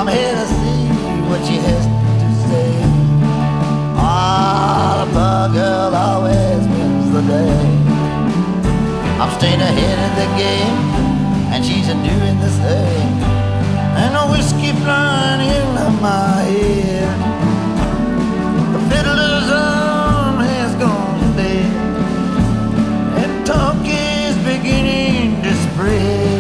I'm here to see what she has to say. Ah, the poor girl always wins the day. I'm staying ahead of the game, and she's doing the same. And the whiskey flying in my head. The fiddler's arm has gone dead, and talk is beginning to spread.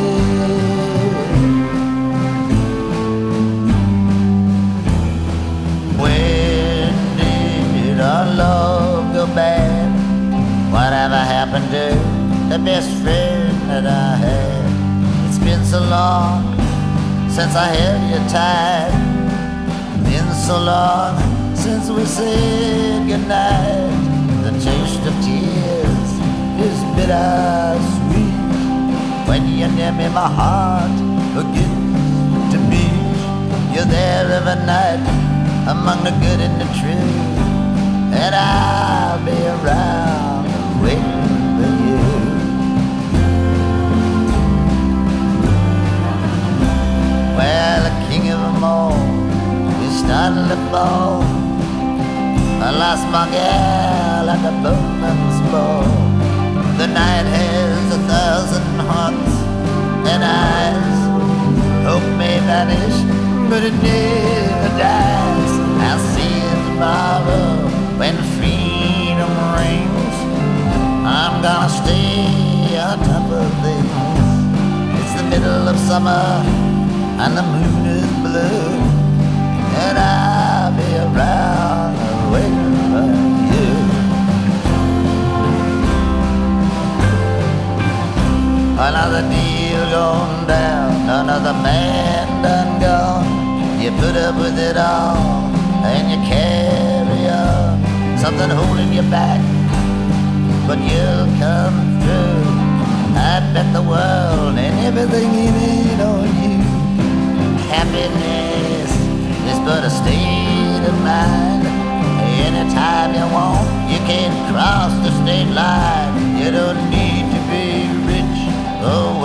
When did our love go bad? Whatever happened to the best friend that I had? It's been so long since I held you tight. Been so long since we said goodnight. The taste of tears is bittersweet. When you're near me, my heart begins to beat. You're there every night among the good and the true, and I'll be around waiting for you. Well, the king of them all is starting to fall. I lost my gal at the boatman's ball. The night has 1,000 hearts and eyes. Hope may vanish, but it never dies. I'll see you tomorrow when freedom rings. I'm gonna stay on top of things. It's the middle of summer and the moon is blue, and I'll be around waiting for you. Another deal gone down, another man done gone. You put up with it all and you carry on. Something holding you back, but you'll come through. I bet the world and everything in it on you. Happiness is but a state of mind. Anytime you want, you can cross the state line. You don't need to be rich or